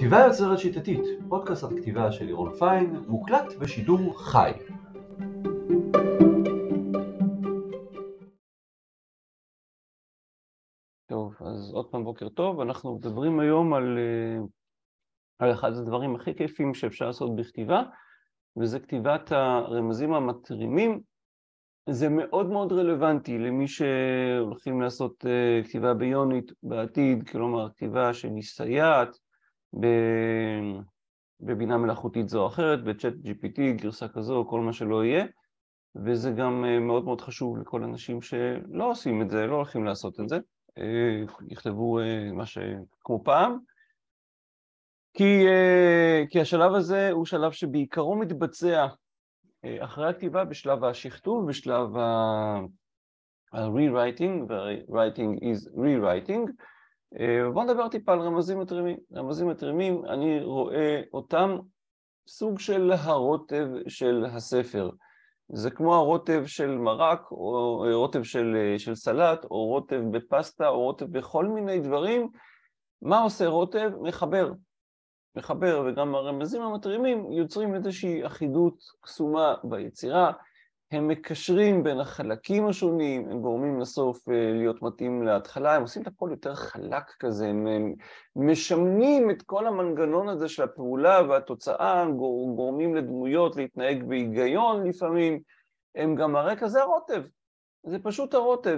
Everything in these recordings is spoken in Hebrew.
כתיבה יוצרת שיטתית, פודקאסט על כתיבה של לירון פיין, מוקלט בשידור חי. טוב, אז עוד פעם בוקר טוב. אנחנו מדברים היום על אחד הדברים הכי כיפים שאפשר לעשות בכתיבה, וזה כתיבת הרמזים המתרימים. זה מאוד מאוד רלוונטי למי שהולכים לעשות כתיבה ביונית בעתיד, כלומר כתיבה שמסייעת בבינה מלאכותית זו או אחרת, בצ'אט GPT, גרסה כזו, כל מה שלא יהיה. וזה גם מאוד מאוד חשוב לכל אנשים שלא עושים את זה, לא הולכים לעשות את זה. יכתבו מה כמו פעם, כי השלב הזה הוא שלב שבעיקרו מתבצע אחרי הכתיבה בשלב השכתוב, בשלב ה-rewriting, ו-writing is rewriting. בואו נדבר טיפה על רמזים מתרימים. רמזים מתרימים, אני רואה אותם סוג של הרוטב של הספר. זה כמו הרוטב של מרק, או רוטב של סלט, או רוטב בפסטה, או רוטב בכל מיני דברים. מה עושה רוטב? מחבר, וגם הרמזים המתרימים יוצרים איזושהי אחידות קסומה ביצירה. הם מקשרים בין החלקים השונים, הם גורמים לסוף להיות מתאים להתחלה, הם עושים את הכל יותר חלק כזה, הם משמנים את כל המנגנון הזה של הפעולה והתוצאה, גורמים לדמויות להתנהג בהיגיון לפעמים, הם גם הרקע זה הרוטב, זה פשוט הרוטב,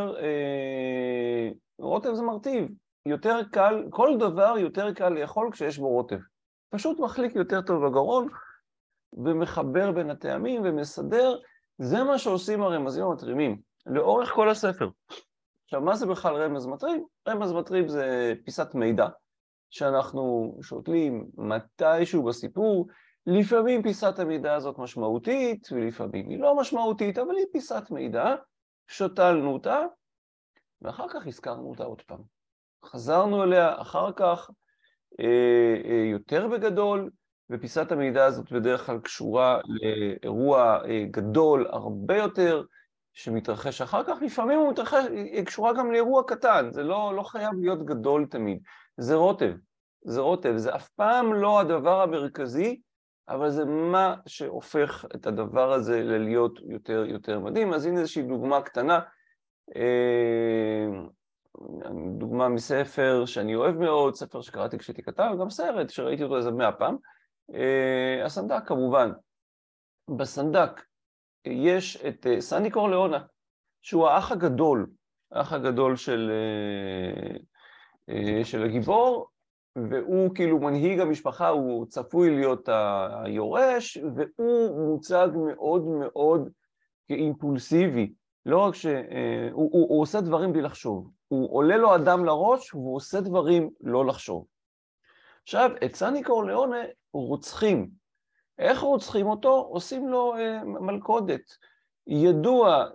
רוטב זה מרטיב, יותר קל, כל דבר יותר קל לאכול כשיש בו רוטב, פשוט מחליק יותר טוב בגרון, ומחבר בין הטעמים ומסדר, זה מה שעושים הרמזים המתרימים, לאורך כל הספר. עכשיו, מה זה בכלל רמז מטרים? רמז מטרים זה פיסת מידע, שאנחנו שותלים מתישהו בסיפור, לפעמים פיסת המידע הזאת משמעותית, ולפעמים היא לא משמעותית, אבל היא פיסת מידע, שותלנו אותה, ואחר כך הזכרנו אותה עוד פעם. חזרנו אליה אחר כך יותר בגדול, ופיסת המידע הזאת בדרך כלל קשורה לאירוע גדול הרבה יותר, שמתרחש אחר כך, לפעמים היא קשורה גם לאירוע קטן, זה לא חייב להיות גדול תמיד, זה רוטב, זה אף פעם לא הדבר המרכזי, אבל זה מה שהופך את הדבר הזה להיות יותר מדהים. אז הנה איזושהי דוגמה קטנה, דוגמה מספר שאני אוהב מאוד, ספר שקראתי כשהייתי קטן, גם סרט שראיתי אותו איזה 100 פעם, הסנדק כמובן. בסנדק יש את סני קורליאונה, שהוא האח הגדול של הגיבור, והוא כאילו מנהיג המשפחה, הוא צפוי להיות היורש, והוא מוצג מאוד מאוד כאימפולסיבי, לא רק שהוא עושה דברים בלי לחשוב, הוא עולה לו אדם לראש והוא עושה דברים לא לחשוב. עכשיו, את סני קורליאונה רוצחים. איך רוצחים אותו? עושים לו מלכודת. ידוע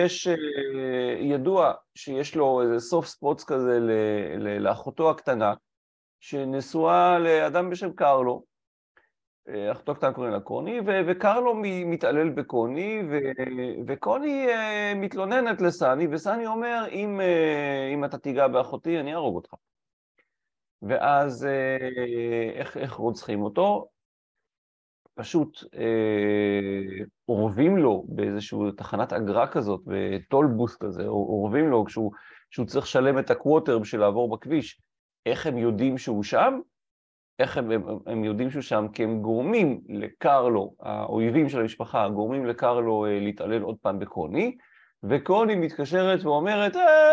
שיש לו איזה סוף ספוץ כזה לאחותו הקטנה, שנשואה לאדם בשם קרלו, אחותו הקטנה קוראים לה קוני, וקרלו מתעלל בקוני, וקוני מתלוננת לסני, וסני אומר, אם אתה תיגע באחותי, אני ארוג אותך. ואז איך רוצחים אותו? פשוט עורבים לו באיזשהו תחנת אגרה כזאת, בטולבוס כזה, עורבים לו כשהוא צריך לשלם את הקווטר בשביל לעבור בכביש. איך הם יודעים שהוא שם? איך הם יודעים שהוא שם? כי הם גורמים לקרלו, האויבים של המשפחה, גורמים לקרלו להתעלל עוד פעם בקוני, וקוני מתקשרת ואומרת,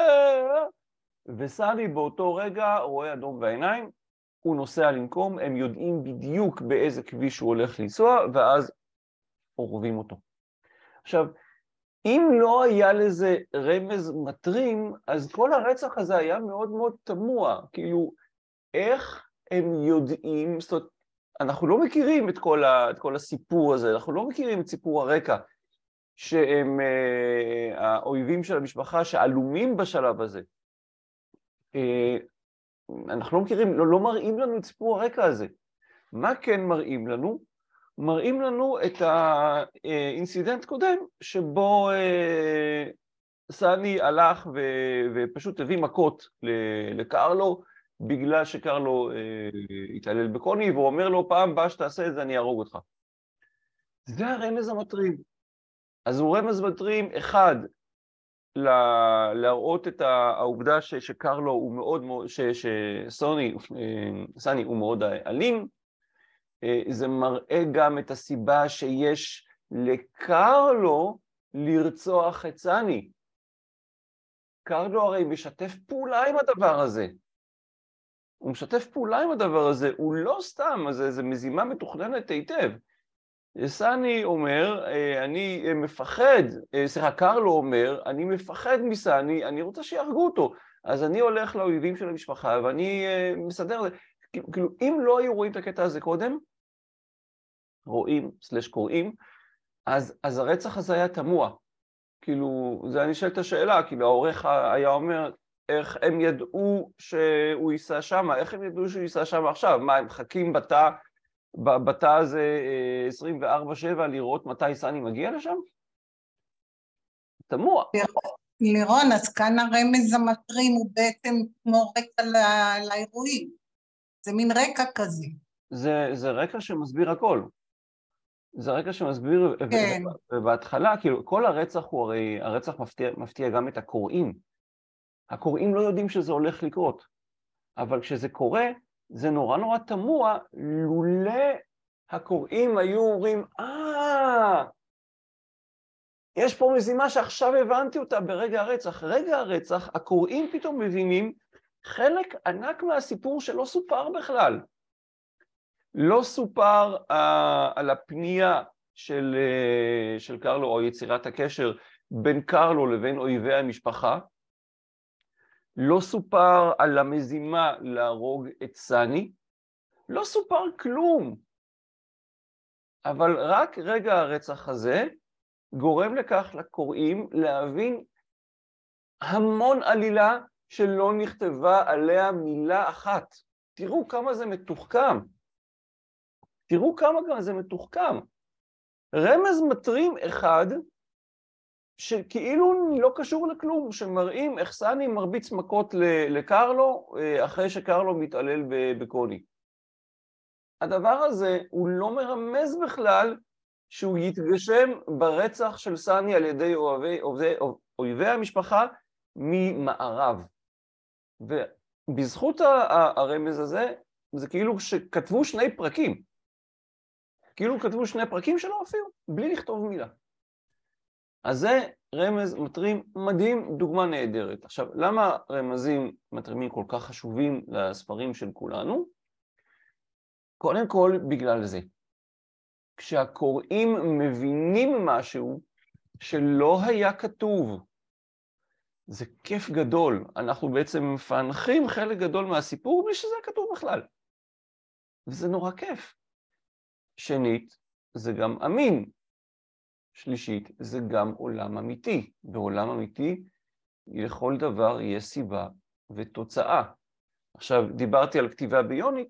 וסני באותו רגע רואה אדום בעיניים, הוא נוסע לנקום, הם יודעים בדיוק באיזה כביש הוא הולך לנסוע, ואז עורבים אותו. עכשיו, אם לא היה לזה רמז מטרים, אז כל הרצח הזה היה מאוד מאוד תמוה, כאילו, איך הם יודעים, זאת אומרת, אנחנו לא מכירים את כל הסיפור הזה, אנחנו לא מכירים את סיפור הרקע, שהם האויבים של המשפחה שעלומים בשלב הזה. אנחנו לא מכירים, לא מראים לנו את סיפור הרקע הזה. מה כן מראים לנו? מראים לנו את האינסידנט קודם, שבו סני הלך ופשוט הביא מכות לקרלו, בגלל שקרלו התעלל בקוני, והוא אומר לו, פעם הבאה שתעשה את זה, אני ארוג אותך. זה הרמז המטרים. אז הוא רמז מטרים, אחד, להראות את העובדה שקרלו הוא מאוד מאוד, סני הוא מאוד אלים. זה מראה גם את הסיבה שיש לקרלו לרצוח את סני. קרלו הרי משתף פעולה עם הדבר הזה. הוא משתף פעולה עם הדבר הזה, הוא לא סתם, זה מזימה מתוכננת היטב. סני אומר, אני מפחד, קרלו אומר, אני מפחד מסני, אני רוצה שיהרגו אותו. אז אני הולך לאויבים של המשפחה ואני מסדר את זה. כאילו, אם לא היו רואים את הקטע הזה קודם, קוראים, אז הרצח הזה היה תמוה. כאילו, זה אני שואל את השאלה, כאילו, העורך היה אומר, איך הם ידעו שהוא ייסע שם? איך הם ידעו שהוא ייסע שם עכשיו? מה, הם מחכים בתא הזה 24/7 לראות מתי סני מגיע לשם? תמוה. לירון, אז כאן הרמז המטרים הוא בעצם כמו רקע לאירועים. זה מין רקע כזה. זה רקע שמסביר הכל. זה רקע שמסביר, כן. ובהתחלה, כאילו, כל הרצח הוא הרי, הרצח מפתיע גם את הקוראים. הקוראים לא יודעים שזה הולך לקרות. אבל כשזה קורה, זה נורא נורא תמוה, לולא הקוראים היו אומרים, יש פה מזימה שעכשיו הבנתי אותה ברגע הרצח. רגע הרצח, הקוראים פתאום מבינים חלק ענק מהסיפור שלא סופר בכלל. לא סופר על הפנייה של קרלו, או יצירת הקשר בין קרלו לבין אויבי המשפחה. לא סופר על המזימה להרוג את סני. לא סופר כלום. אבל רק רגע הרצח הזה גורם לכך לקוראים להבין המון עלילה שלא נכתבה עליה מילה אחת. תראו כמה זה מתוחכם. תראו כמה זה מתוחכם. רמז מטרים אחד, שכאילו לא קשור לכלום, שמראים איך סני מרביץ מכות לקרלו, אחרי שקרלו מתעלל בקוני. הדבר הזה הוא לא מרמז בכלל שהוא יתגשם ברצח של סני על ידי אויבי המשפחה ממערב. ובזכות הרמז הזה, זה כאילו שכתבו שני פרקים. כאילו כתבו שני פרקים שלא הופיעו, בלי לכתוב מילה. אז זה רמז מטרים מדהים, דוגמה נהדרת. עכשיו, למה רמזים מטרימים כל כך חשובים לספרים של כולנו? קודם כל, בגלל זה. כשהקוראים מבינים משהו שלא היה כתוב, זה כיף גדול. אנחנו בעצם מפענחים חלק גדול מהסיפור בלי שזה כתוב בכלל. וזה נורא כיף. שנית, זה גם אמין. שלישית, זה גם עולם אמיתי. בעולם אמיתי, לכל דבר יש סיבה ותוצאה. עכשיו, דיברתי על כתיבה ביונית,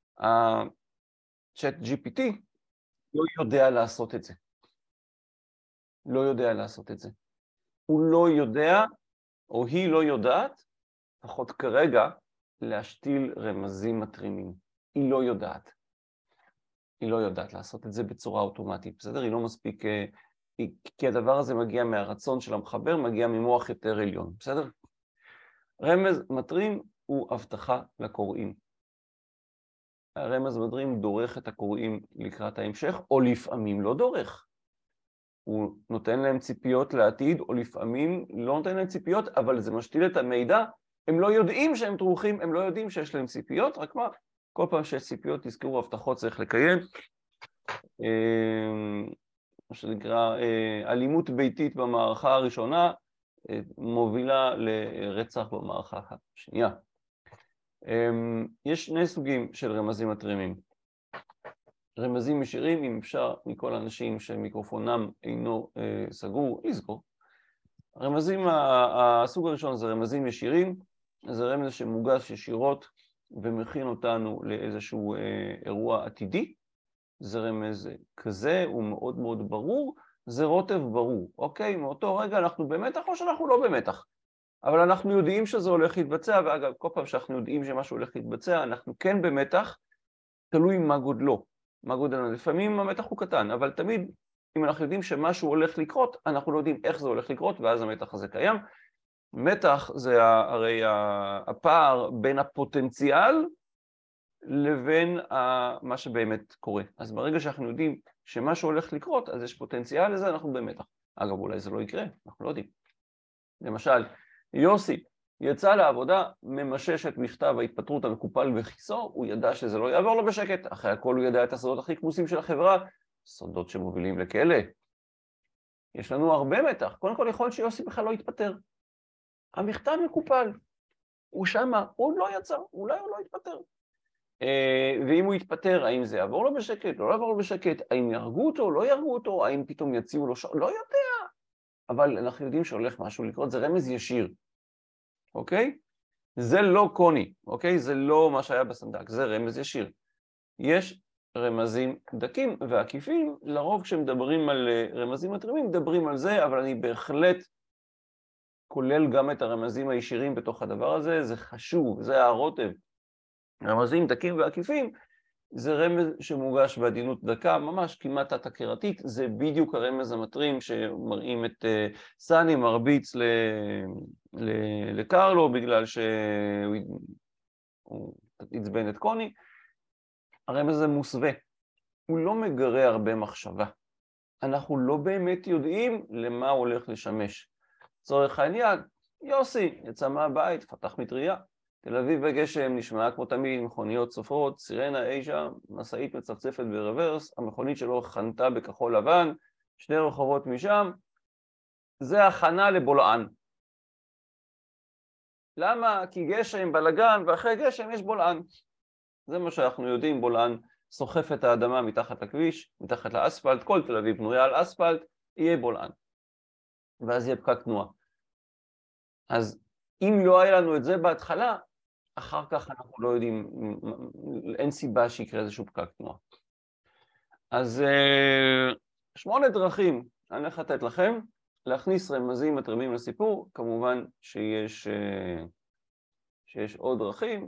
הצ'אט GPT לא יודע לעשות את זה. לא יודע לעשות את זה. הוא לא יודע, או היא לא יודעת, לפחות כרגע, להשתיל רמזים מטרימים. היא לא יודעת. היא לא יודעת לעשות את זה בצורה אוטומטית, בסדר? היא לא מספיק, כי הדבר הזה מגיע מהרצון של המחבר, מגיע ממוח יותר עליון, בסדר? רמז מטרים הוא הבטחה לקוראים. הרמז מטרים דורך את הקוראים לקראת ההמשך, או לפעמים לא דורך. הוא נותן להם ציפיות לעתיד, או לפעמים לא נותן להם ציפיות, אבל זה משתיל את המידע. הם לא יודעים שהם דרוכים, הם לא יודעים שיש להם ציפיות, רק מה? כל פעם שיש ציפיות, תזכרו, הבטחות צריך לקיים. מה שנקרא, אלימות ביתית במערכה הראשונה, מובילה לרצח במערכה השנייה. יש שני סוגים של רמזים מטרימים. רמזים ישירים, אם אפשר, מכל האנשים שמיקרופונם אינו סגור, לזכור. הסוג הראשון זה רמזים ישירים, זה רמז שמוגש ישירות ומכין אותנו לאיזשהו אירוע עתידי. זה רמז כזה, הוא מאוד מאוד ברור, זה רוטב ברור, אוקיי? מאותו רגע אנחנו במתח או שאנחנו לא במתח. אבל אנחנו יודעים שזה הולך להתבצע, ואגב, כל פעם שאנחנו יודעים שמשהו הולך להתבצע, אנחנו כן במתח, תלוי מה גודלו, מה גודלנו. לפעמים המתח הוא קטן, אבל תמיד, אם אנחנו יודעים שמשהו הולך לקרות, אנחנו לא יודעים איך זה הולך לקרות, ואז המתח הזה קיים. מתח זה הרי הפער בין הפוטנציאל לבין מה שבאמת קורה. אז ברגע שאנחנו יודעים שמשהו הולך לקרות, אז יש פוטנציאל לזה, אנחנו במתח. אגב, אולי זה לא יקרה, אנחנו לא יודעים. למשל, יוסי יצא לעבודה, ממשש את מכתב ההתפטרות המקופל בכיסו, הוא ידע שזה לא יעבור לו בשקט, אחרי הכל הוא ידע את הסודות הכי כמוסים של החברה, סודות שמובילים לכלא. יש לנו הרבה מתח, קודם כל יכול להיות שיוסי בכלל לא יתפטר. המכתב מקופל, הוא שמה, הוא לא יצא, אולי הוא לא יתפטר. ואם הוא יתפטר, האם זה יעבור לו בשקט, לא יעבור לו בשקט, האם יהרגו אותו, לא יהרגו אותו, האם פתאום יציעו לו לא יודע. אבל אנחנו יודעים שהולך משהו לקרות, זה רמז ישיר, אוקיי? זה לא קוני, אוקיי? זה לא מה שהיה בסנדק, זה רמז ישיר. יש רמזים דקים ועקיפים, לרוב כשמדברים על רמזים מתרימים, מדברים על זה, אבל אני בהחלט כולל גם את הרמזים הישירים בתוך הדבר הזה, זה חשוב, זה הרוטב. רמזים דקים ועקיפים, זה רמז שמוגש בעדינות דקה, ממש כמעט תת-הכרתית, זה בדיוק הרמז המטרים שמראים את סני מרביץ לקרלו בגלל שהוא עצבן את קוני. הרמז הזה מוסווה, הוא לא מגרה הרבה מחשבה. אנחנו לא באמת יודעים למה הוא הולך לשמש. צורך העניין, יוסי יצא מהבית, פתח מטריה. תל אביב בגשם נשמעה כמו תמיד, מכוניות סופרות, סירנה אישה, משאית מצפצפת ברוורס, המכונית שלו חנתה בכחול לבן, 2 רחובות משם, זה הכנה לבולען. למה? כי גשם, בלגן, ואחרי גשם יש בולען. זה מה שאנחנו יודעים, בולען סוחף את האדמה מתחת לכביש, מתחת לאספלט, כל תל אביב בנויה על אספלט, יהיה בולען. ואז יהיה פקק תנועה. אז אם לא היה לנו את זה בהתחלה, אחר כך אנחנו לא יודעים, אין סיבה שיקרה איזשהו פקק תנועה. אז 8 דרכים אני הולך לתת לכם, להכניס רמזים מתרימים לסיפור, כמובן שיש עוד דרכים.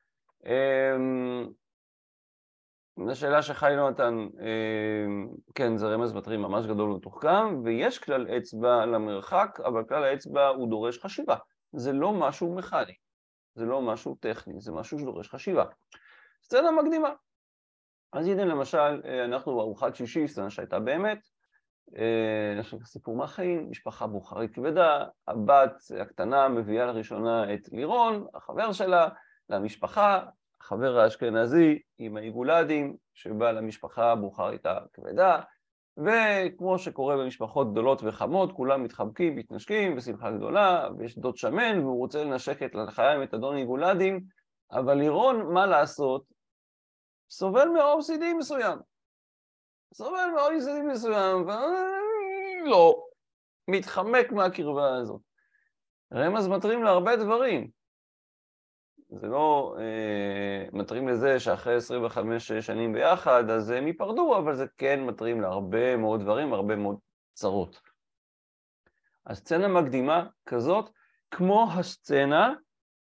השאלה שחי נתן, כן, זה רמז מתרים ממש גדול ומתוחכם, ויש כלל אצבע למרחק, אבל כלל האצבע הוא דורש חשיבה. זה לא משהו מכני, זה לא משהו טכני, זה משהו שדורש חשיבה. סצנה מקדימה. אז הנה למשל, אנחנו בארוחת שישי, סצנה שהייתה באמת, סיפור מהחיים, משפחה בוכרית כבדה, הבת הקטנה מביאה לראשונה את לירון, החבר שלה, למשפחה, החבר האשכנזי עם העיגולדים, שבא למשפחה הבוכרית הכבדה, וכמו שקורה במשפחות גדולות וחמות, כולם מתחבקים, מתנשקים, בשמחה גדולה, ויש דוד שמן, והוא רוצה לנשק לחיים את אדון עיגולדים, אבל לירון, מה לעשות? סובל מ-OCD מסוים. סובל מ-OCD מסוים, ולא, מתחמק מהקרבה הזאת. רמז מתרים להרבה דברים. זה לא מתרים לזה שאחרי 25 שנים ביחד, אז הם ייפרדו, אבל זה כן מתרים להרבה מאוד דברים, הרבה מאוד צרות. הסצנה מקדימה כזאת, כמו הסצנה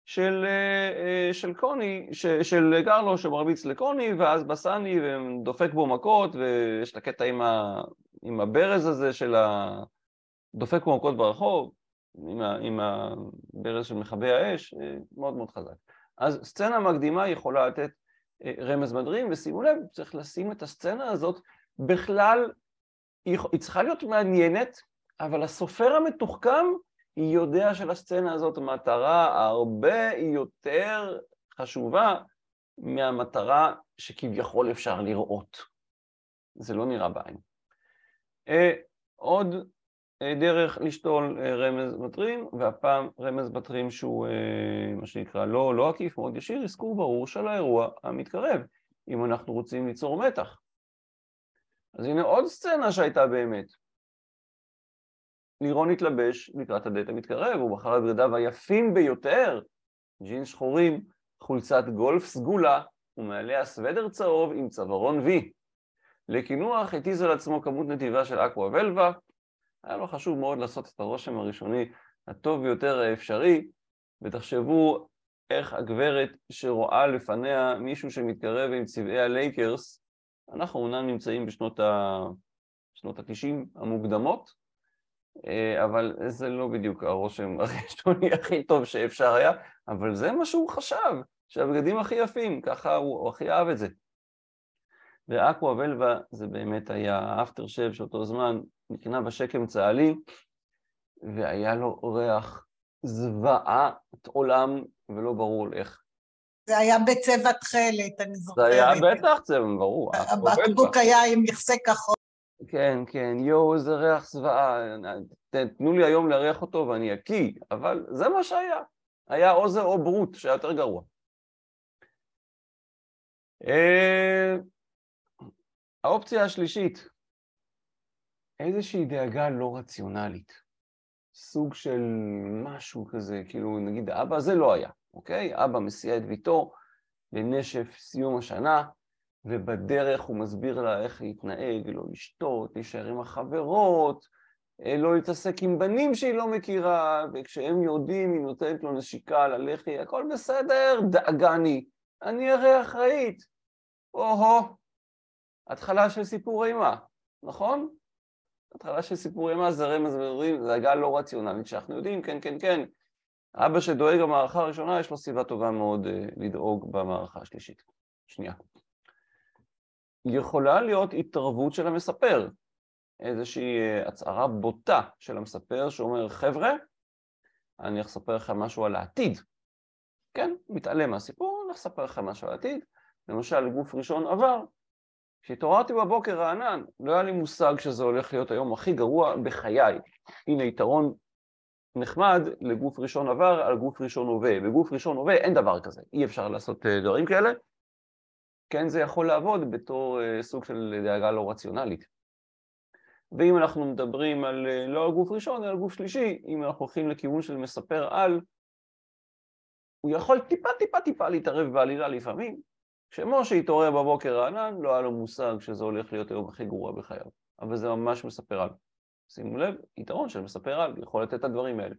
של קוני, של קרלו שמרביץ לקוני, ואז בסני ודופק בו מכות, ויש את הקטע עם הברז הזה של דופק בו מכות ברחוב, עם הברז של מכבי האש, מאוד מאוד חזק. אז סצנה מקדימה יכולה לתת רמז מדרים, ושימו לב, צריך לשים את הסצנה הזאת, בכלל היא צריכה להיות מעניינת, אבל הסופר המתוחכם היא יודע שלסצנה הזאת מטרה הרבה יותר חשובה מהמטרה שכביכול אפשר לראות. זה לא נראה בעין. עוד דרך לשתול רמז מטרים, והפעם רמז מטרים שהוא מה שנקרא לא עקיף, מאוד ישיר, אזכור ברור של האירוע המתקרב, אם אנחנו רוצים ליצור מתח. אז הנה עוד סצנה שהייתה באמת. לירון התלבש לקראת הדייט המתקרב, הוא בחר את בגדיו היפים ביותר, ג'ינס שחורים, חולצת גולף סגולה, ומעליה סוודר צהוב עם צווארון וי. לקינוח התיז על עצמו כמות נדיבה של אקווה ולווה, היה לו חשוב מאוד לעשות את הרושם הראשוני הטוב ביותר האפשרי, ותחשבו איך הגברת שרואה לפניה מישהו שמתקרב עם צבעי הלייקרס, אנחנו אומנם נמצאים בשנות ה-90 המוקדמות, אבל זה לא בדיוק הרושם הראשוני הכי טוב שאפשר היה, אבל זה מה שהוא חשב, שהבגדים הכי יפים, ככה הוא הכי אהב את זה. ואקווה ולווה זה באמת היה האפטר שב שאותו זמן נקנה בשקם צהלי, והיה לו ריח זוועת עולם ולא ברור איך. זה היה בצבע תכלת, אני זוכרת. זה היה בטח צבע, ברור. הבקבוק היה עם מכסה כחול. כן, כן, יואו, איזה ריח זוועה. תנו לי היום להריח אותו ואני אקיא, אבל זה מה שהיה. היה או זה או ברוט, שהיה יותר גרוע. האופציה השלישית, איזושהי דאגה לא רציונלית. סוג של משהו כזה, כאילו נגיד אבא, זה לא היה, אוקיי? אבא מסיע את ביתו לנשף סיום השנה, ובדרך הוא מסביר לה איך להתנהג, לא לשתות, להישאר עם החברות, לא להתעסק עם בנים שהיא לא מכירה, וכשהם יודעים היא נותנת לו נשיקה על הלחי, הכל בסדר, דאגני, אני הרי אחראית. או-הו, התחלה של סיפור אימה, נכון? התחלה של סיפור אימה זה רמז ודברים, זה הגעה לא רציונלית שאנחנו יודעים, כן, כן, כן. אבא שדואג במערכה הראשונה, יש לו סיבה טובה מאוד לדאוג במערכה השלישית. שנייה. יכולה להיות התערבות של המספר, איזושהי הצהרה בוטה של המספר שאומר, חבר'ה, אני אספר לכם משהו על העתיד. כן, מתעלם מהסיפור, אני אספר לכם משהו על העתיד. למשל, גוף ראשון עבר. כשהתעוררתי בבוקר רענן, לא היה לי מושג שזה הולך להיות היום הכי גרוע בחיי. הנה יתרון נחמד לגוף ראשון עבר על גוף ראשון הווה. בגוף ראשון הווה אין דבר כזה, אי אפשר לעשות דברים כאלה. כן, זה יכול לעבוד בתור סוג של דאגה לא רציונלית. ואם אנחנו מדברים על לא על גוף ראשון, אלא על גוף שלישי, אם אנחנו הולכים לכיוון של מספר על, הוא יכול טיפה להתערב בעלילה לפעמים. כשמשה התעורר בבוקר רענן, לא היה לו מושג שזה הולך להיות היום הכי גרוע בחייו. אבל זה ממש מספר על. שימו לב, יתרון של מספר על, יכול לתת את הדברים האלה.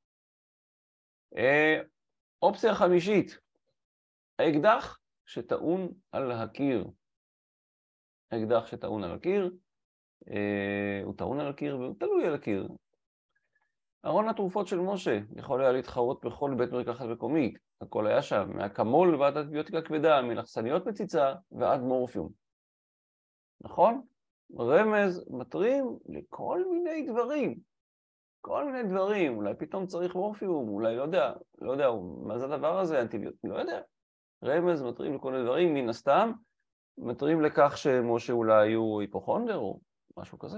אופציה חמישית, האקדח שטעון על הקיר. האקדח שטעון על הקיר, הוא טעון על הקיר והוא תלוי על הקיר. ארון התרופות של משה יכול היה להתחרות בכל בית מרקחת מקומי, הכל היה שם, מהקמול ועד אנטיביוטיקה כבדה, מלחסניות מציצה ועד מורפיום. נכון? רמז מטרים לכל מיני דברים. כל מיני דברים, אולי פתאום צריך מורפיום, אולי לא יודע, מה זה הדבר הזה, אנטיביוטיקה, לא יודע. רמז מטרים לכל מיני דברים, מן הסתם, מטרים לכך שמשה אולי הוא היפוכונדר או משהו כזה.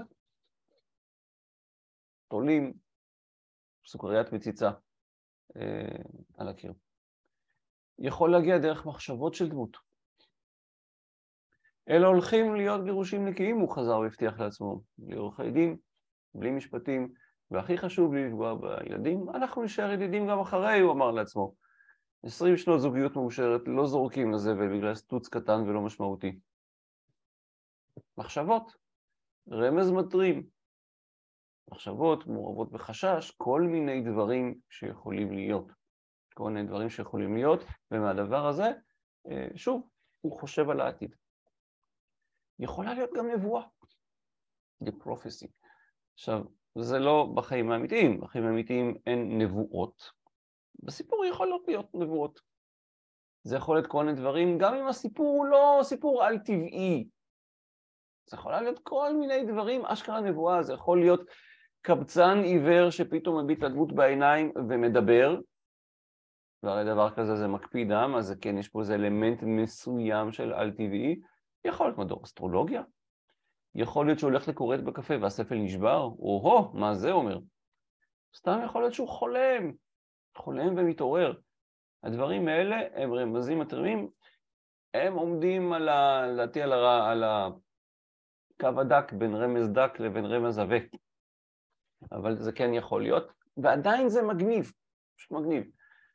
תולים, סוכריית מציצה על הקיר. יכול להגיע דרך מחשבות של דמות. אלה הולכים להיות גירושים נקיים, הוא חזר והבטיח לעצמו, בלי עורכי דין, בלי משפטים, והכי חשוב לי לפגוע בילדים, אנחנו נשאר ידידים גם אחרי, הוא אמר לעצמו. 20 שנות זוגיות מאושרת, לא זורקים לזבל בגלל סטוץ קטן ולא משמעותי. מחשבות, רמז מטרים, מחשבות מעורבות בחשש, כל מיני דברים שיכולים להיות. כל מיני דברים שיכולים להיות, ומהדבר הזה, שוב, הוא חושב על העתיד. יכולה להיות גם נבואה. The prophecy. עכשיו, זה לא בחיים האמיתיים. בחיים האמיתיים אין נבואות. בסיפור יכול להיות נבואות. זה יכול להיות כל מיני דברים, גם אם הסיפור הוא לא סיפור על טבעי. זה יכול להיות כל מיני דברים, אשכרה נבואה, זה יכול להיות קבצן עיוור שפתאום מביט לדמות בעיניים ומדבר, והרי דבר כזה זה מקפיד דם, אז כן, יש פה איזה אלמנט מסוים של על טבעי, יכול להיות מדור אסטרולוגיה, יכול להיות שהוא הולך לקוראת בקפה והספל נשבר, או-הו, מה זה אומר? סתם יכול להיות שהוא חולם ומתעורר. הדברים האלה הם רמזים מטרימים, הם עומדים על הקו הדק בין רמז דק לבין רמז עבה. אבל זה כן יכול להיות, ועדיין זה מגניב, פשוט מגניב.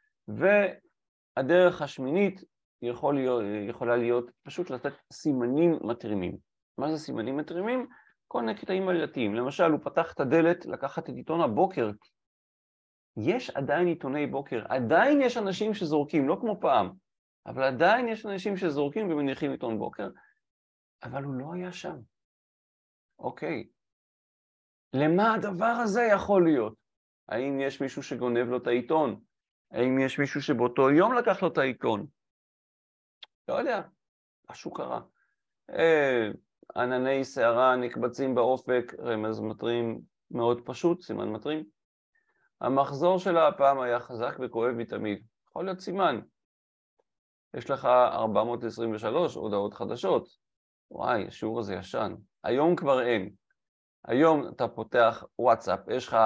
והדרך השמינית יכולה להיות פשוט לתת סימנים מטרימים. מה זה סימנים מטרימים? כל מיני קטעים עלילתיים. למשל, הוא פתח את הדלת לקחת את עיתון הבוקר יש עדיין עיתוני בוקר, עדיין יש אנשים שזורקים, לא כמו פעם, אבל עדיין יש אנשים שזורקים ומניחים עיתון בוקר, אבל הוא לא היה שם. אוקיי. למה הדבר הזה יכול להיות? האם יש מישהו שגונב לו את העיתון? האם יש מישהו שבאותו יום לקח לו את העיתון? לא יודע, משהו קרה. ענני שערה נקבצים באופק, רמז מטרים מאוד פשוט, סימן מטרים. המחזור שלה הפעם היה חזק וכואב מתמיד. יכול להיות סימן. יש לך 423 הודעות חדשות. וואי, השיעור הזה ישן. היום כבר אין. היום אתה פותח וואטסאפ, יש לך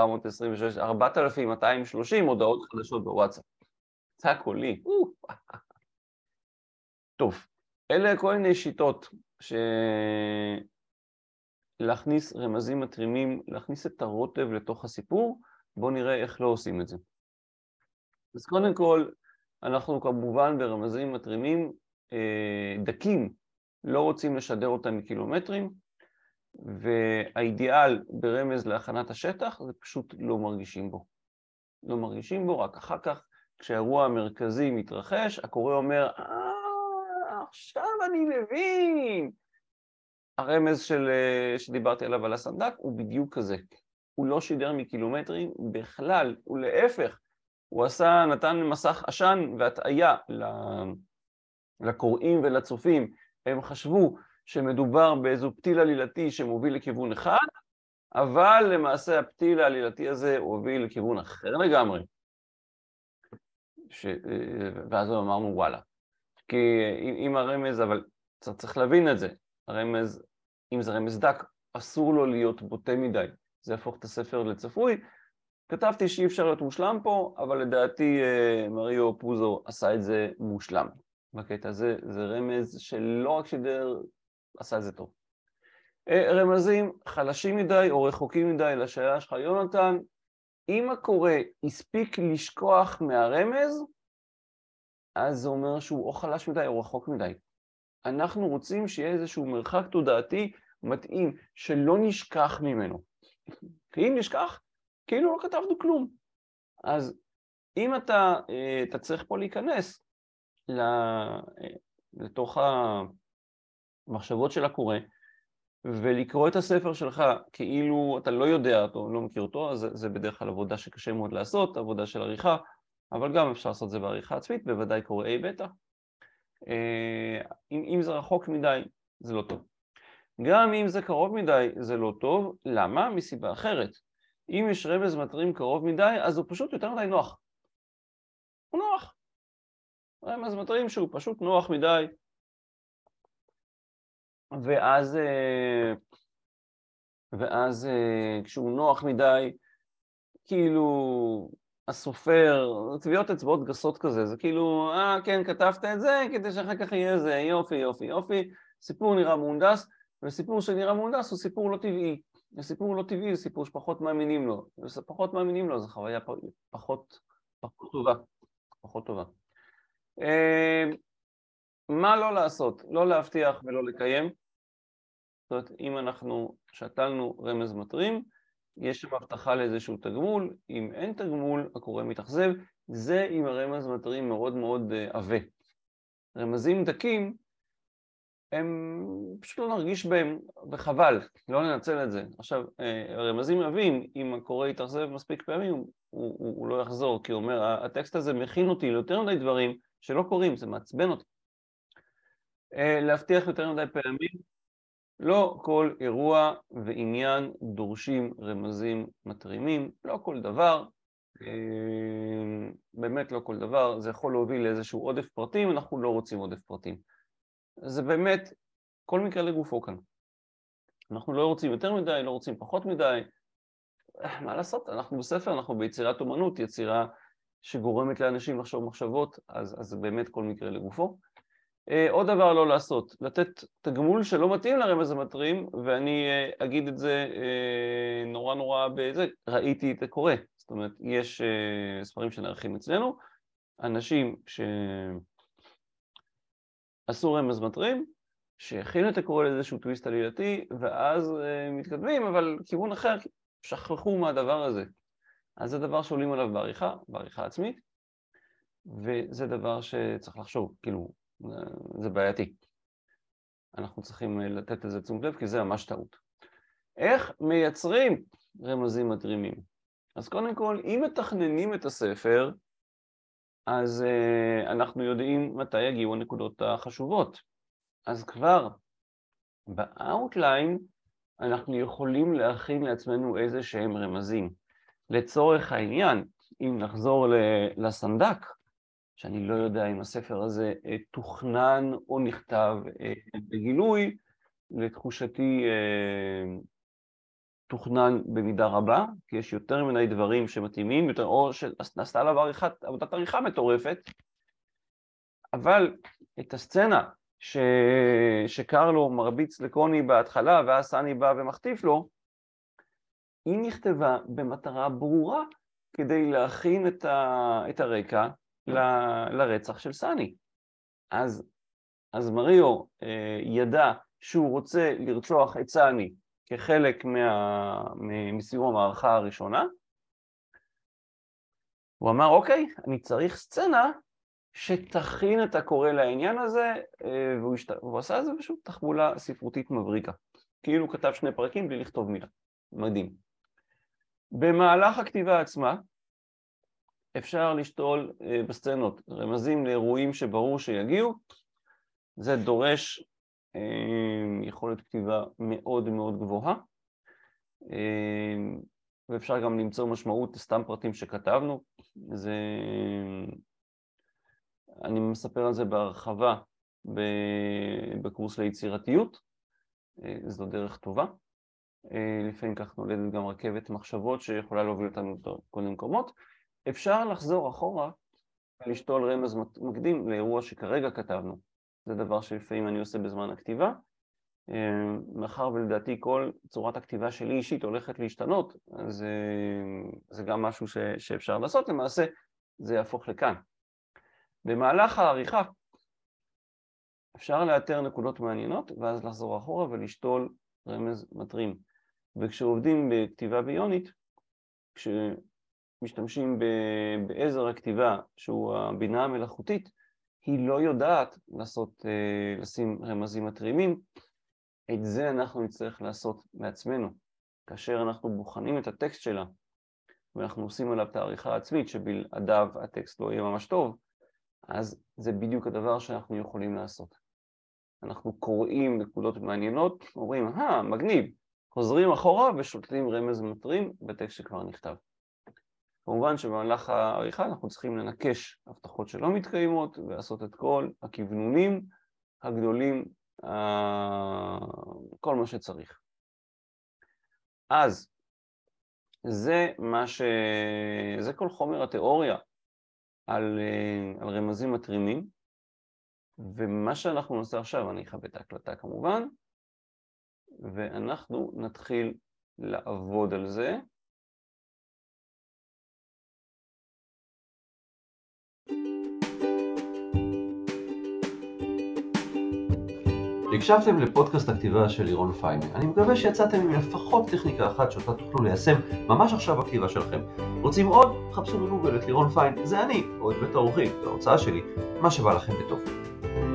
4,230 הודעות חדשות בוואטסאפ. זה הקולי. טוב, אלה כל מיני שיטות להכניס רמזים מתרימים, להכניס את הרוטב לתוך הסיפור. בואו נראה איך לא עושים את זה. אז קודם כל, אנחנו כמובן ברמזים מתרימים דקים, לא רוצים לשדר אותם מקילומטרים, והאידיאל ברמז להכנת השטח זה פשוט לא מרגישים בו. לא מרגישים בו, רק אחר כך כשהאירוע המרכזי מתרחש, הקורא אומר, עכשיו אני מבין. הרמז שדיברתי עליו על הסנדק הוא בדיוק כזה. הוא לא שידר מקילומטרים בכלל, הוא להפך. הוא נתן מסך עשן והטעיה לקוראים ולצופים. הם חשבו שמדובר באיזו פתיל עלילתי שמוביל לכיוון אחד, אבל למעשה הפתיל העלילתי הזה הוביל לכיוון אחר לגמרי. ואז אמרנו וואלה. כי אם הרמז, אבל צריך להבין את זה, הרמז, אם זה רמז דק, אסור לו להיות בוטה מדי. זה יהפוך את הספר לצפוי. כתבתי שאי אפשר להיות מושלם פה, אבל לדעתי מריו פוזו עשה את זה מושלם. בקטע הזה זה רמז שלא רק שידר, עשה את זה טוב. רמזים חלשים מדי או רחוקים מדי לשאלה שלך, יונתן, אם הקורא הספיק לשכוח מהרמז, אז זה אומר שהוא או חלש מדי או רחוק מדי. אנחנו רוצים שיהיה איזשהו מרחק תודעתי מתאים, שלא נשכח ממנו. כי אם נשכח, כאילו לא כתבנו כלום. אז אם אתה צריך פה להיכנס לתוך המחשבות של הקורא, ולקרוא את הספר שלך כאילו אתה לא יודע אותו, לא מכיר אותו, אז זה בדרך כלל עבודה שקשה מאוד לעשות, עבודה של עריכה, אבל גם אפשר לעשות את זה בעריכה עצמית, בוודאי קוראי בטא. אם זה רחוק מדי, זה לא טוב. גם אם זה קרוב מדי, זה לא טוב. למה? מסיבה אחרת. אם יש רמז מתרים קרוב מדי, אז הוא פשוט יותר מדי נוח. הוא נוח. רמז מתרים שהוא פשוט נוח מדי. ואז כשהוא נוח מדי, כאילו הסופר, טביעות אצבעות גסות כזה, זה כאילו, כן, כתבת את זה, כדי שאחר כך יהיה זה, יופי, יופי, יופי, סיפור נראה מהונדס, וסיפור שנראה מהונדס הוא סיפור לא טבעי. וסיפור לא טבעי זה סיפור שפחות מאמינים לו, ופחות מאמינים לו, זו חוויה פחות טובה, פחות טובה. מה לא לעשות? לא להבטיח ולא לקיים. זאת אומרת, אם אנחנו שתלנו רמז מתרים, יש שם הבטחה לאיזשהו תגמול, אם אין תגמול, הקורא מתאכזב, זה אם הרמז מתרים מאוד מאוד עבה. רמזים דקים, הם פשוט לא נרגיש בהם, וחבל, לא ננצל את זה. עכשיו, רמזים עבים, אם הקורא יתאכזב מספיק פעמים, הוא לא יחזור, כי הוא אומר, הטקסט הזה מכין אותי ליותר מדי דברים שלא קוראים, זה מעצבן אותי. להבטיח יותר מדי פעמים, לא כל אירוע ועניין דורשים רמזים מתרימים, לא כל דבר, באמת לא כל דבר, זה יכול להוביל לאיזשהו עודף פרטים, אנחנו לא רוצים עודף פרטים. זה באמת כל מקרה לגופו כאן. אנחנו לא רוצים יותר מדי, לא רוצים פחות מדי. מה לעשות? אנחנו בספר, אנחנו ביצירת אומנות, יצירה שגורמת לאנשים לחשוב מחשבות, אז זה באמת כל מקרה לגופו. עוד דבר לא לעשות, לתת תגמול שלא מתאים לרמז המתרים, ואני אגיד את זה נורא בזה, ראיתי את הקורא. זאת אומרת, יש ספרים שנערכים אצלנו, אנשים שעשו רמז מתרים, שהכינו את הקורא לאיזשהו טוויסט עלילתי, ואז מתקדמים, אבל כיוון אחר, שכחו מהדבר הזה. אז זה דבר שעולים עליו בעריכה עצמית, וזה דבר שצריך לחשוב, כאילו, זה בעייתי. אנחנו צריכים לתת לזה תשומת לב, כי זה ממש טעות. איך מייצרים רמזים מתרימים? אז קודם כל, אם מתכננים את הספר, אז אנחנו יודעים מתי יגיעו הנקודות החשובות. אז כבר באוטליין אנחנו יכולים להכין לעצמנו איזה שהם רמזים. לצורך העניין, אם נחזור לסנדק, שאני לא יודע אם הספר הזה תוכנן או נכתב בגילוי, לתחושתי תוכנן במידה רבה, כי יש יותר מדי דברים שמתאימים, או שנעשתה עליו עבודת עריכה מטורפת, אבל את הסצנה שקרלו מרביץ לקוני בהתחלה, ואז סני בא ומחטיף לו, היא נכתבה במטרה ברורה, כדי להכין את הרקע לרצח של סני. אז מריו ידע שהוא רוצה לרצוח את סני כחלק מסיום המערכה הראשונה. הוא אמר, אוקיי, אני צריך סצנה שתכין את הקורא לעניין הזה, והוא עשה את זה פשוט תחבולה ספרותית מבריקה. כאילו הוא כתב 2 פרקים בלי לכתוב מילה. מדהים. במהלך הכתיבה עצמה, אפשר לשתול בסצנות רמזים לאירועים שברור שיגיעו. זה דורש יכולת כתיבה מאוד מאוד גבוהה, ואפשר גם למצוא משמעות סתם פרטים שכתבנו. אני מספר על זה בהרחבה בקורס ליצירתיות, זו דרך טובה. לפעמים כך נולדת גם רכבת מחשבות שיכולה להוביל אותנו לכל מיני מקומות. אפשר לחזור אחורה ולשתול רמז מקדים לאירוע שכרגע כתבנו. זה דבר שלפעמים אני עושה בזמן הכתיבה. מאחר ולדעתי כל צורת הכתיבה שלי אישית הולכת להשתנות, אז זה גם משהו שאפשר לעשות. למעשה זה יהפוך לכאן. במהלך העריכה אפשר לאתר נקודות מעניינות ואז לחזור אחורה ולשתול רמז מטרים. וכשעובדים בכתיבה ביונית, כשמשתמשים בעזר הכתיבה שהוא הבינה המלאכותית, היא לא יודעת לשים רמזים מטרימים. את זה אנחנו נצטרך לעשות מעצמנו. כאשר אנחנו בוחנים את הטקסט שלה, ואנחנו עושים עליו את העריכה העצמית, שבלעדיו הטקסט לא יהיה ממש טוב, אז זה בדיוק הדבר שאנחנו יכולים לעשות. אנחנו קוראים נקודות מעניינות, אומרים, מגניב, חוזרים אחורה ושותלים רמז מטרים בטקסט שכבר נכתב. כמובן שבמהלך העריכה אנחנו צריכים לנקש הבטחות שלא מתקיימות, ולעשות את כל הכיוונונים הגדולים, כל מה שצריך. אז זה כל חומר התיאוריה על רמזים מטרימים, ומה שאנחנו נעשה עכשיו, אני אכבה את ההקלטה כמובן, ואנחנו נתחיל לעבוד על זה. הקשבתם לפודקאסט הכתיבה של לירון פיין. אני מקווה שיצאתם עם לפחות טכניקה אחת שאותה תוכלו ליישם ממש עכשיו בכתיבה שלכם. רוצים עוד? חפשו בגוגל את לירון פיין, זה אני, או את בית האורחים, ההוצאה שלי, מה שבא לכם בטוב.